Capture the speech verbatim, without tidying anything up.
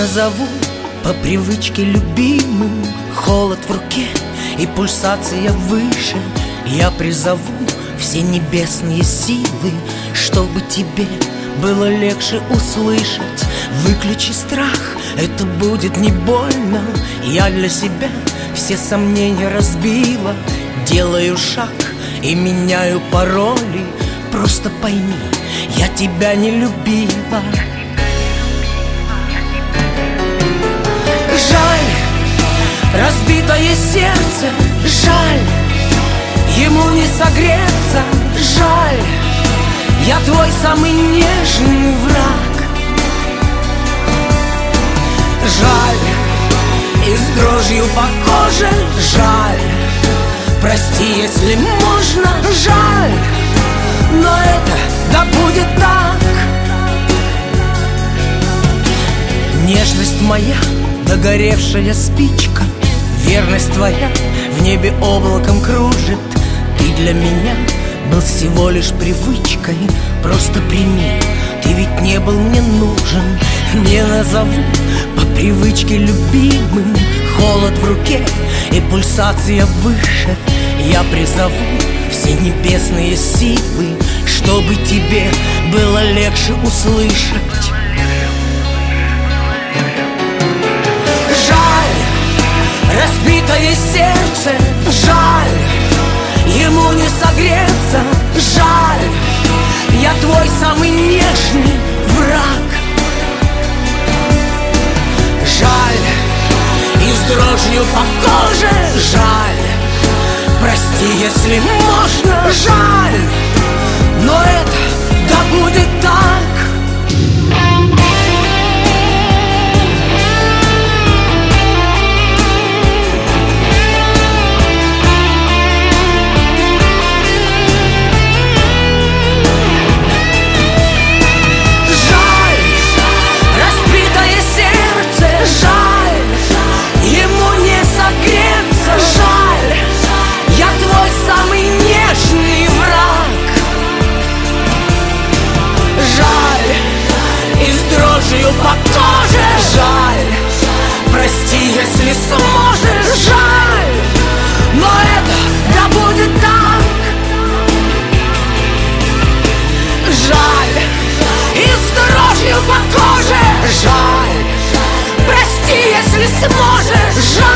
назову по привычке любимым. Холод в руке и пульсация выше. Я призову все небесные силы, чтобы тебе было легче услышать. Выключи страх, это будет не больно. Я для себя все сомнения разбила. Делаю шаг и меняю пароли. Просто пойми, я тебя не любила. Жаль, разбитое сердце, жаль, ему не согреться, жаль, я твой самый нежный враг. Жаль, и с дрожью по коже, жаль, прости, если можно, жаль, но это да будет так. Нежность моя, догоревшая спичка, верность твоя в небе облаком кружит. Ты для меня был всего лишь привычкой. Просто прими, ты ведь не был мне нужен. Не назову по привычке любимым. Холод в руке и пульсация выше. Я призову все небесные силы, чтобы тебе было легче услышать. Разбитое сердце, жаль, ему не согреться, жаль, я твой самый нежный враг. Жаль, и с дрожью по коже, жаль, прости, если можно, жаль, но это да будет так. По коже, жаль, прости, если сможешь, жаль, но это да будет так. Жаль, и с дрожью по коже, жаль, прости, если сможешь, жаль.